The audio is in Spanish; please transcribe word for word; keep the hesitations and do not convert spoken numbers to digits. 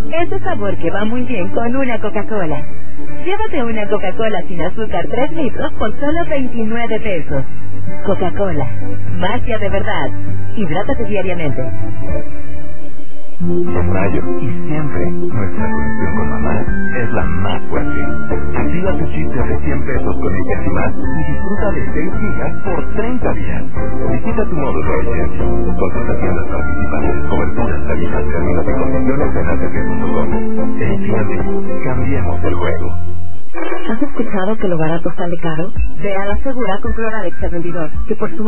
Ese sabor que va muy bien con una Coca-Cola. Llévate una Coca-Cola sin azúcar tres litros por solo veintinueve pesos. Coca-Cola. Magia de verdad. Hidrátate diariamente. En mayo y siempre, nuestra conexión con mamá es la más fuerte. Activa tu chip de cien pesos con Easy y más y disfruta de seis gigas por treinta días. Visita tu módulo Easy. Consulta tiendas participantes, coberturas, tarifas, términos y condiciones en a t p punto com. Easy, cambiemos el juego. ¿Has escuchado que lo barato sale caro? Ve a la segura con Cloralex Vendidor, que por su